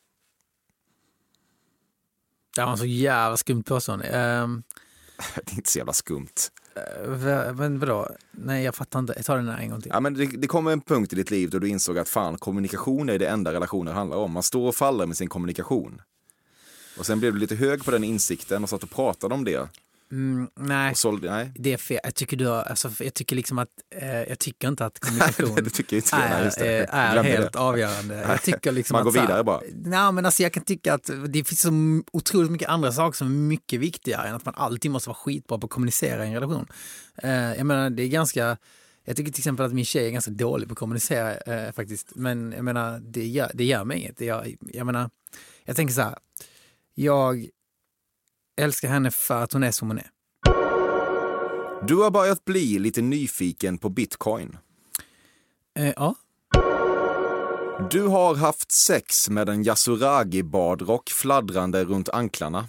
Det var en så jävla skumt påstående. Uh, det är inte så jävla skumt. Uh, men vadå? Nej, jag fattar inte. Jag tar den här en gång till. Ja, men det, det kommer en punkt i ditt liv då du insåg att fan, kommunikation är det enda relationer handlar om. Man står och faller med sin kommunikation. Och sen blev du lite hög på den insikten och satt och pratade om det. Mm, nej. Så, nej, det är fel. Jag tycker, du har, alltså, jag tycker liksom att eh, jag tycker inte att kommunikation det tycker inte är, nej, just det. är, är helt det. avgörande. Jag tycker liksom Man går att, vidare här, bara. Nej, men alltså, jag kan tycka att det finns så otroligt mycket andra saker som är mycket viktigare än att man alltid måste vara skitbra på att kommunicera i en relation. Eh, jag menar, det är ganska... Jag tycker till exempel att min tjej är ganska dålig på att kommunicera eh, faktiskt. Men jag menar, det gör, det gör mig inget. Jag, jag menar, jag tänker så här. Jag älskar henne för att hon är som hon är. Du har börjat bli lite nyfiken på Bitcoin. Eh, ja. Du har haft sex med en Yasuragi-badrock fladdrande runt anklarna.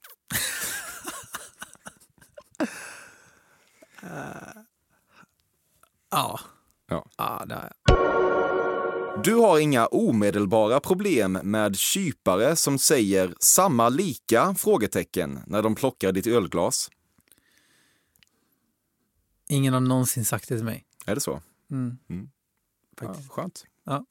uh, ja. Ja. Ja, det har jag. Du har inga omedelbara problem med kypare som säger samma lika frågetecken när de plockar ditt ölglas. Ingen har någonsin sagt det till mig. Är det så? Mm. Mm. Ja, skönt. Ja.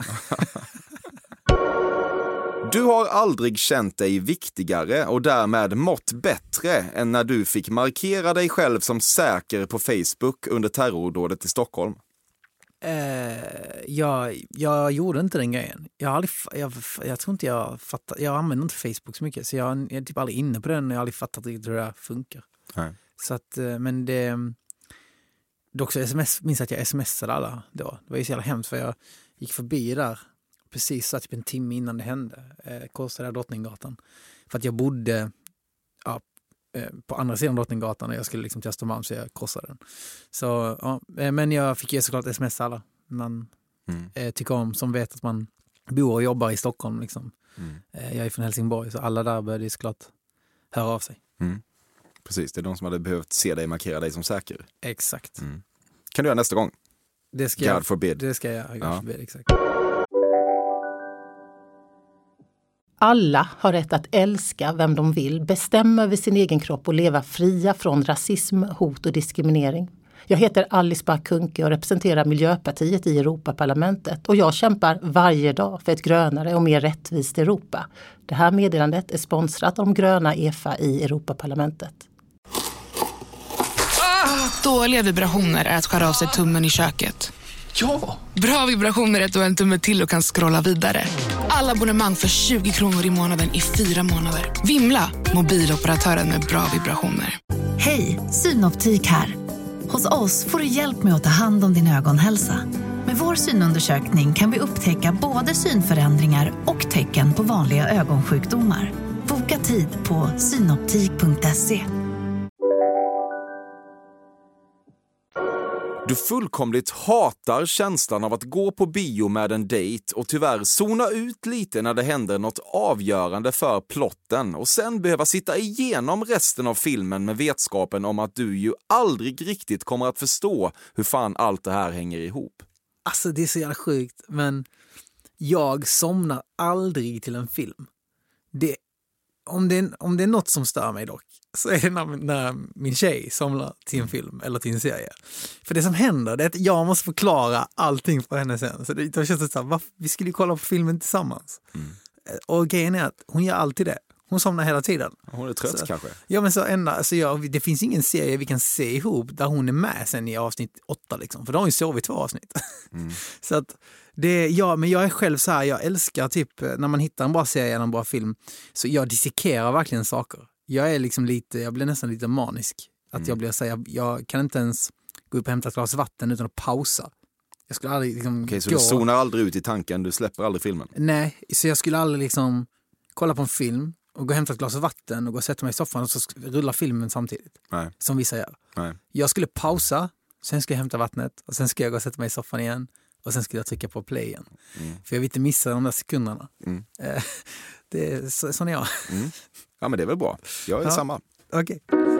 Du har aldrig känt dig viktigare och därmed mått bättre än när du fick markera dig själv som säker på Facebook under terrordådet i Stockholm. Eh, jag, jag gjorde inte den grejen. Jag, har aldrig, jag, jag tror inte jag fattar. Jag använder inte Facebook så mycket, så jag, jag är typ aldrig inne på den och jag har aldrig fattat hur det där funkar. Nej. Så att, men det... Dock så sms, minns att jag smsade alla då. Det var ju så jävla hemskt för jag gick förbi där precis så typ en timme innan det hände. Eh, korsade där Drottninggatan. För att jag bodde ja, eh, på andra sidan Drottninggatan och jag skulle liksom till Östermalm så jag korsade den. Så, ja, eh, men jag fick ju såklart sms alla man mm. eh, tycker om, som vet att man bor och jobbar i Stockholm. Liksom. Mm. Eh, jag är från Helsingborg så alla där började ju såklart höra av sig. Mm. Precis, det är de som hade behövt se dig markera dig som säker. Exakt. Mm. Kan du göra nästa gång? Det ska God jag, forbid. Det ska jag, God ja. forbid, exakt. Alla har rätt att älska vem de vill, bestämma över sin egen kropp och leva fria från rasism, hot och diskriminering. Jag heter Alice Bah Kuhnke och representerar Miljöpartiet i Europaparlamentet och jag kämpar varje dag för ett grönare och mer rättvist Europa. Det här meddelandet är sponsrat av de gröna E F A i Europaparlamentet. Dåliga vibrationer är att skära av sig tummen i köket. Ja! Bra vibrationer är att du har en tumme till och kan scrolla vidare. Alla abonnemang för tjugo kronor i månaden i fyra månader. Vimla, mobiloperatören med bra vibrationer. Hej, Synoptik här. Hos oss får du hjälp med att ta hand om din ögonhälsa. Med vår synundersökning kan vi upptäcka både synförändringar och tecken på vanliga ögonsjukdomar. Boka tid på synoptik punkt se. Du fullkomligt hatar känslan av att gå på bio med en dejt och tyvärr zona ut lite när det händer något avgörande för plotten och sen behöva sitta igenom resten av filmen med vetskapen om att du ju aldrig riktigt kommer att förstå hur fan allt det här hänger ihop. Alltså det är så jävla sjukt, men jag somnar aldrig till en film. Det, om, det är, om det är något som stör mig dock så är det när, när min tjej somnar till en film eller till en serie. För det som händer det är att jag måste förklara allting för henne sen. Så det, då känns det så här, varför, vi skulle ju kolla på filmen tillsammans. Mm. Och grejen är att hon gör alltid det. Hon somnar hela tiden. Hon är trött så, kanske. Ja, men så ända, alltså jag, det finns ingen serie vi kan se ihop där hon är med sen i avsnitt åtta liksom. För då har hon sovit två avsnitt. Mm. Så att det, ja, men jag är själv så här, jag älskar typ när man hittar en bra serie eller en bra film så jag dissekerar verkligen saker. Jag är liksom lite, jag blir nästan lite manisk. Att mm. jag blir så här, jag, jag kan inte ens gå upp och hämta ett glas vatten utan att pausa. Jag skulle aldrig liksom Okej, så gå. du zonar aldrig ut i tanken, du släpper aldrig filmen? Nej, så jag skulle aldrig liksom kolla på en film och gå och hämta ett glas vatten och gå och sätta mig i soffan och så rulla filmen samtidigt. Nej. Som vissa gör. Nej. Jag skulle pausa, sen ska jag hämta vattnet och sen ska jag gå och sätta mig i soffan igen och sen skulle jag trycka på play igen. Mm. För jag vill inte missa de där sekunderna. Mm. Det är så, sån är jag. Mm. Ja, men det är väl bra. Jag är ja. samma. Okej.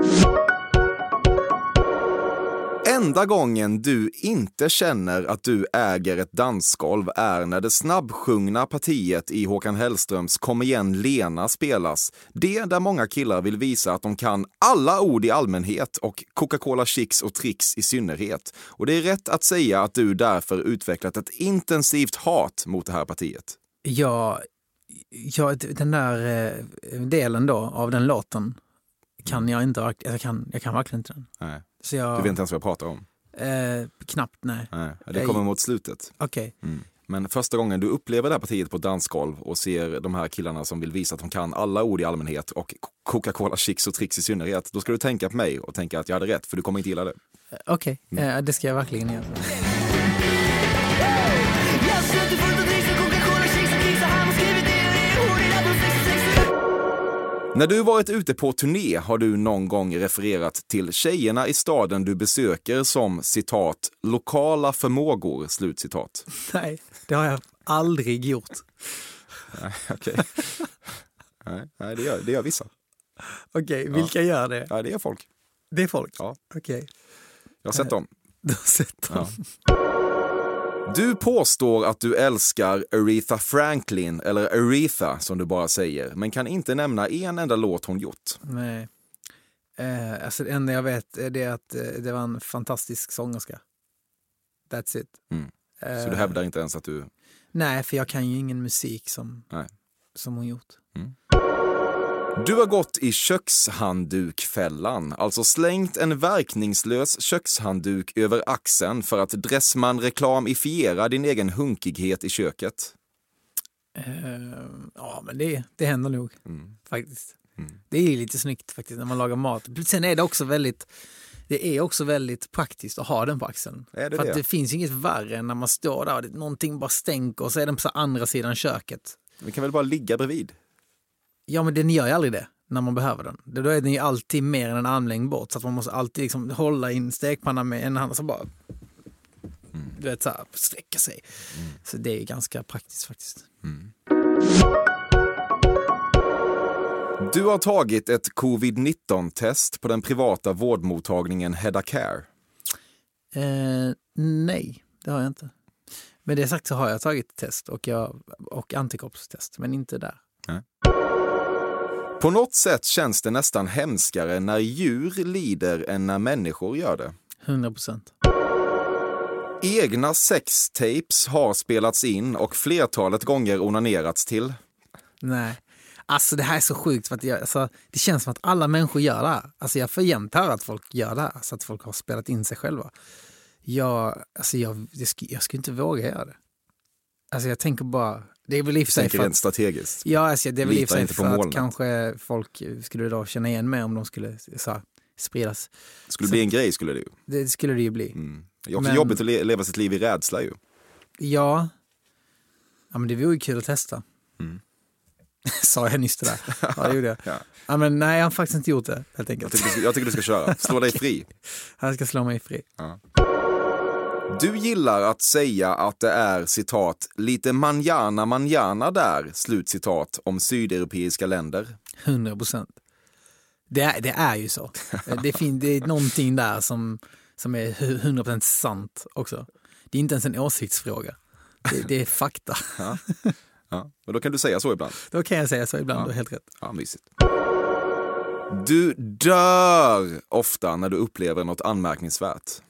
Enda gången du inte känner att du äger ett dansgolv är när det snabbsjungna partiet i Håkan Hellströms Kom igen Lena spelas. Det där många killar vill visa att de kan alla ord i allmänhet och Coca-Cola Chicks och Tricks i synnerhet. Och det är rätt att säga att du därför utvecklat ett intensivt hat mot det här partiet. Ja, ja den där delen då av den låten kan jag inte, jag kan, jag kan verkligen inte den. Nej. Så jag, du vet inte ens vad jag pratar om? Eh, knappt, nej. nej. Det kommer mot slutet. Okej. Okay. Mm. Men första gången du upplever det här partiet på ett dansgolv och ser de här killarna som vill visa att de kan alla ord i allmänhet och Coca-Cola Chicks och Tricks i synnerhet, då ska du tänka på mig och tänka att jag hade rätt, för du kommer inte gilla det. Okej, okay. mm. eh, det ska jag verkligen göra. När du varit ute på turné har du någon gång refererat till tjejerna i staden du besöker som, citat, lokala förmågor, slutcitat. Nej, det har jag aldrig gjort. Nej, okej. Okay. Nej, nej, det gör, det gör vissa. Okej, okay, vilka ja. gör det? Ja, det är folk. Det är folk? Ja. Okej. Okay. Jag har sett dem. Du har sett dem? Ja. Du påstår att du älskar Aretha Franklin, eller Aretha som du bara säger, men kan inte nämna en enda låt hon gjort. Nej. Eh, alltså det enda jag vet är det att eh, det var en fantastisk sångerska. That's it. Mm. Eh, Så du hävdar inte ens att du... Nej, för jag kan ju ingen musik som, Nej. som hon gjort. Mm. Du har gått i kökshanddukfällan, alltså slängt en verkningslös kökshandduk över axeln för att Dressman-reklamifiera din egen hunkighet i köket. Uh, ja, men det, det händer nog Mm. faktiskt. Mm. Det är lite snyggt faktiskt när man lagar mat. Sen är det också väldigt det är också väldigt praktiskt att ha den på axeln. Är det för det? att det finns inget värre än när man står där och det, någonting bara stänker och så är den på så andra sidan köket. Vi kan väl bara ligga bredvid? Ja, men den gör ju aldrig det när man behöver den. Då är den ju alltid mer än en armlängd bort. Så att man måste alltid liksom hålla in stekpannan med en hand och så bara mm. du vet, så här, sträcka sig. Mm. Så det är ganska praktiskt faktiskt. Mm. Du har tagit ett covid nitton-test på den privata vårdmottagningen Hedda Care. Eh, nej, det har jag inte. Med det sagt så har jag tagit ett test och, jag, och antikroppstest, men inte där. Nej. På något sätt känns det nästan hemskare när djur lider än när människor gör det. hundra procent. Egna sextapes har spelats in och flertalet gånger onanerats till. Nej. Alltså det här är så sjukt för att jag, alltså, det känns som att alla människor gör det här. Alltså jag får jämt höra att folk gör det här, så att folk har spelat in sig själva. Jag, alltså jag, jag, sk- jag skulle inte våga göra det. Alltså jag tänker bara, det är väl i och för sig tänker för rent att, strategiskt. ja, alltså det är väl i och för sig inte på för att molnet. kanske folk skulle då känna igen mig om de skulle så här, spridas. Skulle så, bli en grej skulle det ju. Det skulle det ju bli. Mm. Det är också Men- jobbigt att le- leva sitt liv i rädsla ju. Ja. Ja, men det vore ju kul att testa. Mm. Sa jag nyss det där? Ja, det gjorde jag. Ja. Ja, men nej, jag har faktiskt inte gjort det, helt Jag, enkelt. tycker du ska, jag tycker du ska köra. Slå dig fri. Han ska slå mig fri. Ja. Du gillar att säga att det är, citat, lite manjana manjana där, slutcitat, om sydeuropeiska länder. hundra procent. Det är, det är ju så. Det, fin, det är någonting där som, som är hundra procent sant också. Det är inte ens en åsiktsfråga. Det, det är fakta. Ja. Ja. Och då kan du säga så ibland. Då kan jag säga så ibland, Ja. du har helt rätt. Ja, mysigt. Du dör ofta när du upplever något anmärkningsvärt.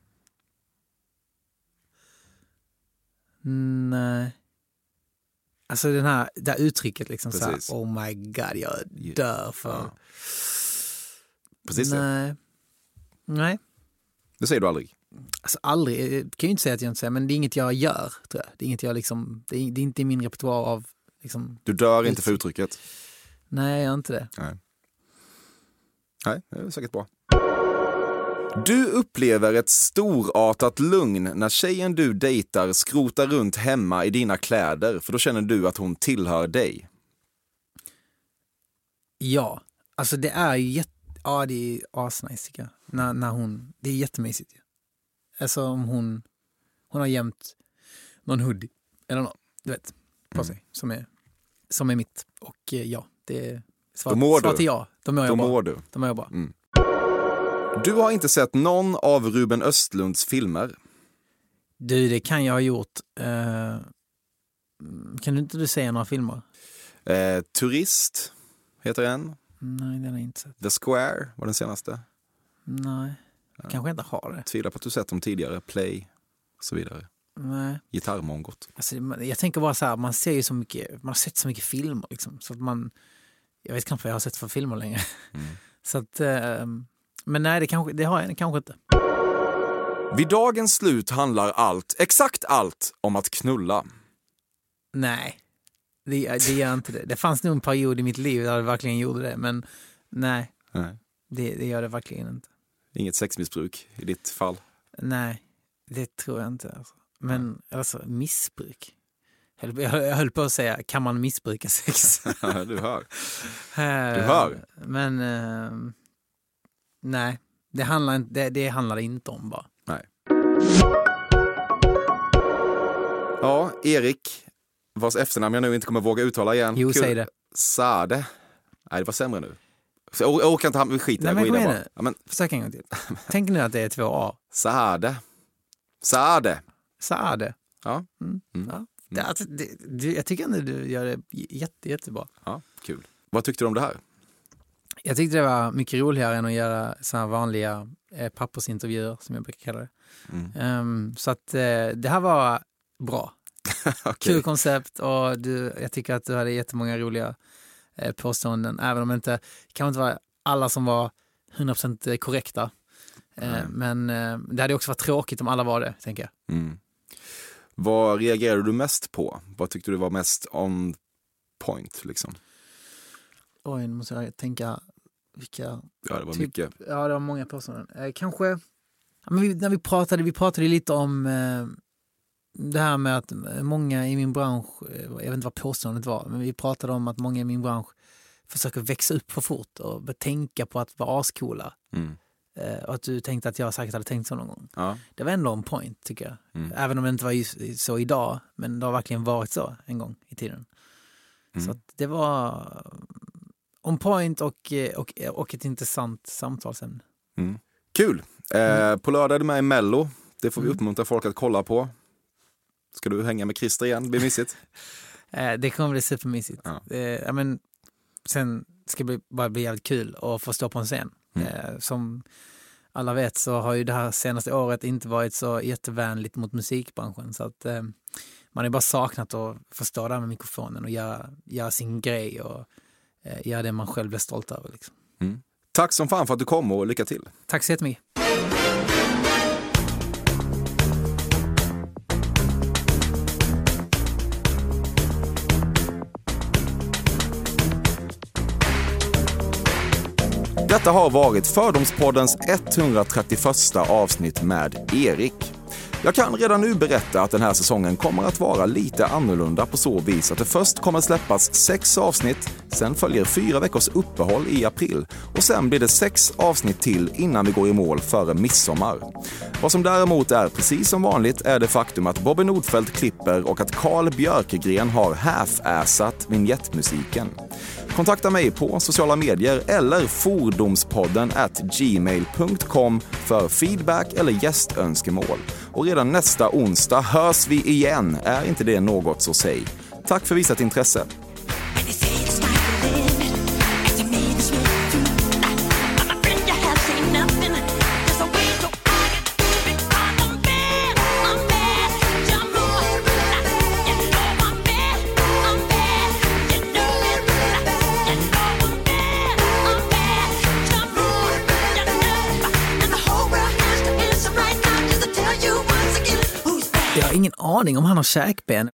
Nej. Alltså den här, det här uttrycket liksom så här, Precis. oh my god, jag dör för... Ja. Precis det. Nej. Nej. Det säger du aldrig. Alltså aldrig, jag kan ju inte säga att jag inte säger, men det är inget jag gör, tror jag. Det är inget jag liksom, det är, det är inte i min repertoar av liksom... Du dör inte för uttrycket. Nej, jag gör inte det. Nej. Nej, det är säkert bra. Du upplever ett storartat lugn när tjejen du dejtar skrotar runt hemma i dina kläder, för då känner du att hon tillhör dig. Ja, alltså det är ju jätte... Ja, det är asnice tycker jag. När, när hon... Det är jättemysigt ju. Alltså om hon... Hon har gömt någon hoodie eller något, du vet, på sig som är, som är mitt. Och eh, ja, det är svar, Då mår svar du. till ja. Då mår Då jag bra. mår du. Då mår jag bra. Mm. Du har inte sett någon av Ruben Östlunds filmer. Du, det kan jag ha gjort. Eh, kan du inte du säga några filmer? Eh, Turist heter en. Nej, den har jag inte sett. The Square var den senaste. Nej, jag kanske inte har det. Tvivlar på att du sett dem tidigare. Play och så vidare. Nej. Gitarrmongot. Alltså, jag tänker bara så här, man ser ju så mycket, man har sett så mycket filmer liksom, så att man, jag vet knappt vad jag har sett för filmer längre. Mm. Så att, eh, men nej, det, kanske, det har jag kanske inte. Vid dagens slut handlar allt, exakt allt, om att knulla. Nej, det, det gör inte det. Det fanns nog en period i mitt liv där det verkligen gjorde det, men nej, Nej. det, det gör det verkligen inte. Inget sexmissbruk i ditt fall. Nej, det tror jag inte. Alltså. Men alltså, missbruk. Jag, jag höll på att säga, kan man missbruka sex? Du hör. Du hör. Men eh, nej, det handlar, inte, det, det handlar inte om bara. Nej. Ja, Erik, vars efternamn jag nu inte kommer våga uttala igen. Jo, Kul. säg det. Saade. Nej, det var sämre nu. Så jag, jag orkar inte, vi skiter Nej, jag men går kom vidare igen bara. Ja, men, Försök en gång till. Tänk nu att det är två A. Saade. Saade. Saade. Ja. Mm. Mm. Ja. Det, alltså, det, du, jag tycker ändå du gör det jätte, jättebra. Ja, kul. Vad tyckte du om det här? Jag tyckte det var mycket roligare än att göra såna här vanliga eh, pappersintervjuer som jag brukar kalla det. Mm. Um, så att eh, det här var bra. Okay. Kul koncept och du, jag tycker att du hade jättemånga roliga eh, påståenden. Även om det inte kan inte vara alla som var hundra procent korrekta. Eh, mm. Men eh, det hade också varit tråkigt om alla var det, tänker jag. Mm. Vad reagerade du mest på? Vad tyckte du var mest on point liksom? Oj, nu måste jag tänka vilka... Ja, det var typ, mycket. Ja, det var många påståenden. Eh, kanske... Ja, men vi, när vi pratade, vi pratade lite om eh, det här med att många i min bransch, eh, jag vet inte vad påståendet var, men vi pratade om att många i min bransch försöker växa upp för fort och tänka på att vara ascoola. Mm. Eh, och att du tänkte att jag säkert hade tänkt så någon gång. Ja. Det var ändå en point, tycker jag. Mm. Även om det inte var så idag, men det har verkligen varit så en gång i tiden. Mm. Så att det var on point och, och, och ett intressant samtalsämne. Mm. Kul! Eh, på lördag är du med i Mello. Det får vi uppmuntra folk att kolla på. Ska du hänga med Christer igen? Det blir missigt. eh, det kommer bli supermissigt. Ja. Eh, ja, men, sen ska det bli, bara bli jävligt kul att få stå på en scen. Mm. Eh, som alla vet så har ju det här senaste året inte varit så jättevänligt mot musikbranschen. Så att eh, man är bara saknat att få stå där med mikrofonen och göra, göra sin grej och eh, göra det man själv är stolt över. Liksom. Mm. Tack som fan för att du kom och lycka till. Tack så jättemycket. Detta har varit Fördomspoddens etthundratrettioförsta avsnitt med Erik. Jag kan redan nu berätta att den här säsongen kommer att vara lite annorlunda på så vis att det först kommer släppas sex avsnitt, sen följer fyra veckors uppehåll i april och sen blir det sex avsnitt till innan vi går i mål före midsommar. Vad som däremot är precis som vanligt är det faktum att Bobby Nordfeldt klipper och att Carl Björkegren har half-assat vignettmusiken. Kontakta mig på sociala medier eller fordomspodden at gmail punkt com för feedback eller gästönskemål. Och redan nästa onsdag hörs vi igen. Är inte det något så säg. Tack för visat intresse. Jag har ingen aning om han har käkben.